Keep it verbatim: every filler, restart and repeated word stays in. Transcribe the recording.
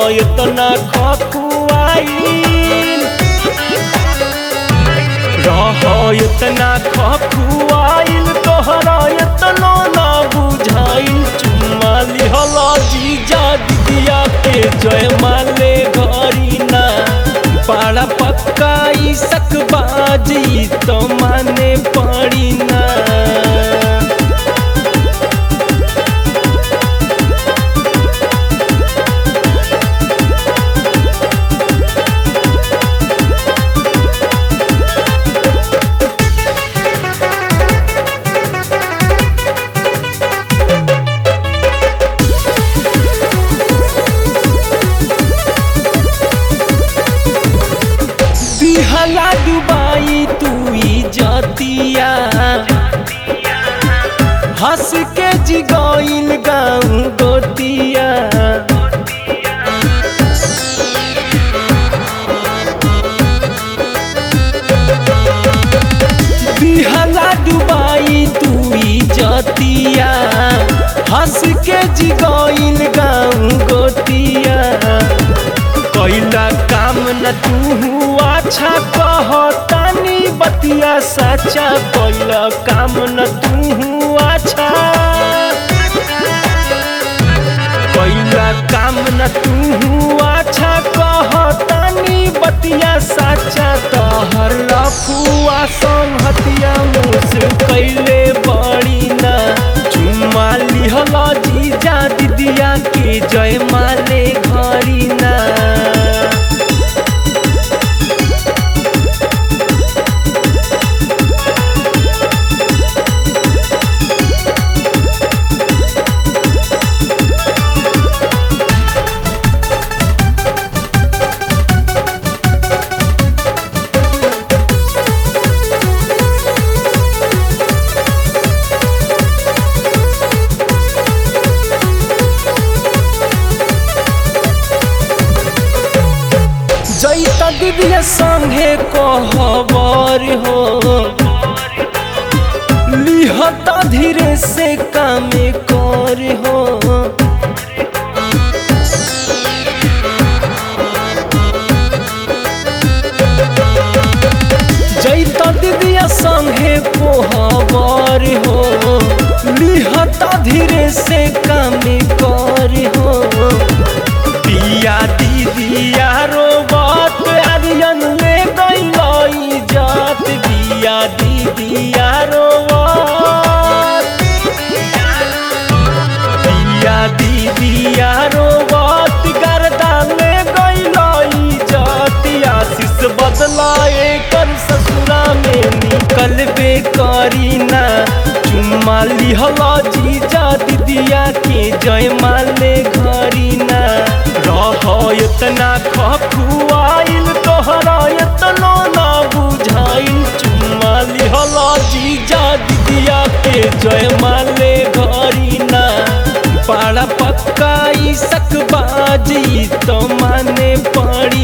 इतना खखुआइल रह इतना खखुआइल तोहरा इतना ना बुझाइल चुम्मा लिहल जीजा दीदिया के जय माले घरी ना पाड़ा पक्का ई सकबाजी तो माने पड़ी ना। दिहला डुबाई तू जतिया हंस के जिगइल गाँव गोतिया दिहला डुबाई तू जतिया हंस के जिगइल गाँव गोतिया कैला काम न तू अच्छा कहतानी बतिया सच्चा कैला काम न तू अच्छा कैला काम न तू अच्छा कहतानी बतिया सच्चा तोहर रफुआ संहतिया मुझसे कैले बड़ी ना चुम्मा लिहल जीजा दीदिया के जय माले घरी ना। जैता दीदिया संगे कहबर हो लिहता धीरे से कामे कर हो जैता दीदिया संगे कहबर हो लिहता धीरे से कामे कर हो दिया दीदिया रोबत आर्यन ले गई जात दिया दीदिया रोबत दिया दीदिया रोबत गर्दा ले गई जात आशीष बदलाए कर ससुरा में निकल बे करी ना चुम्मा लिहल जीजा दीदिया के जय माले घरी ना रह इतना खखुआइल तोहरा इतना ना बुझाइल चुम्मा लिहल जीजा दीदिया के जय माले घरी ना पाड़ा पक्का ई सकबाजी तो माने पड़ी।